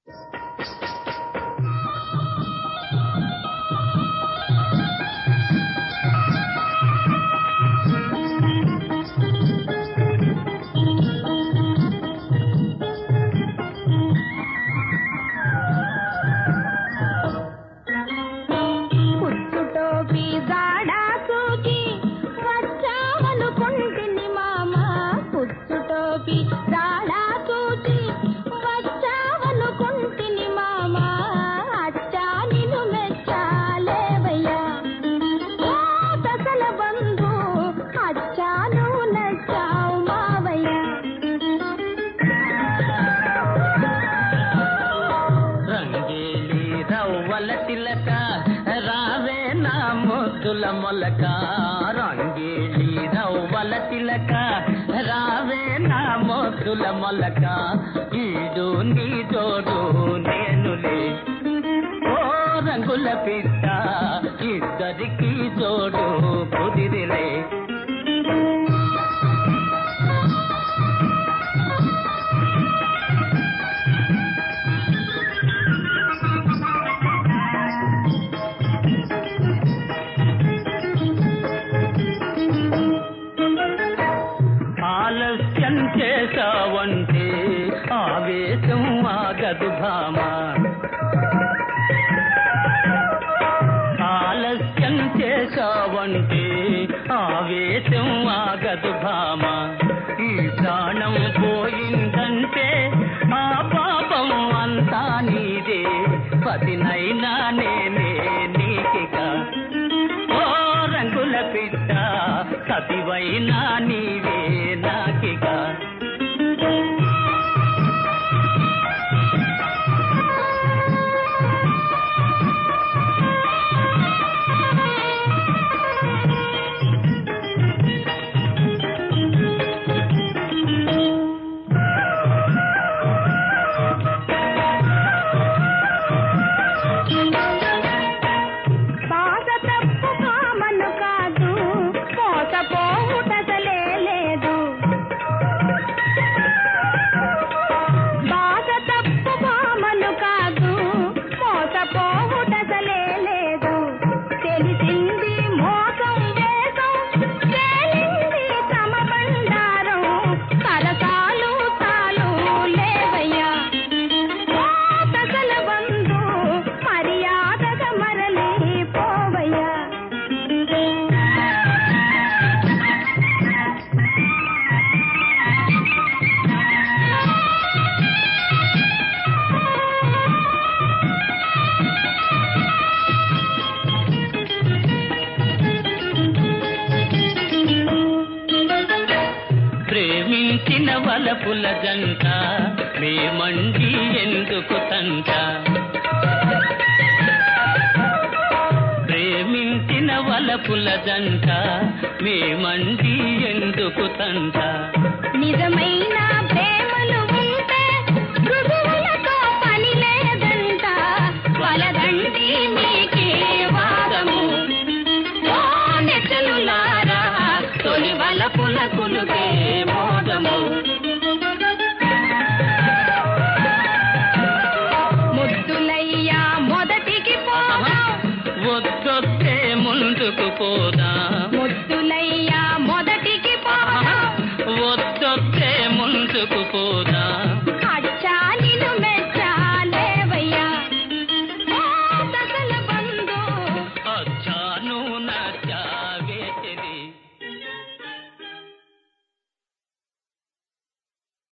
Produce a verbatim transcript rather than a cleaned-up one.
మొలక రంగేలి రవ్వల తిలక రావే నా మోతుల మొలక ఈడు నీ తోడు నేనులే ఓ రంగుల పిట్ట ఇద్దరికి తోడు కుదిరిలే ఆలస్యం చేసావంటే ఆవేశం ఆగదు భామ ఆలస్యం చేసావంటే ఆవేశం ఆగదు భామ ఈ ప్రాణం పోయిందంటే ఆ పాపం అంతా నీదే పతినైనా నేనే నీకిక ఓ రంగుల పిట్ట సతివైనా నీవే నాకిక ప్రేమించిన వలపుల జంట మేమండి ఎందుకు తంట ప్రేమించిన వలపుల జంట మేమండి ఎందుకు తంట నిజమైన ప్రేమ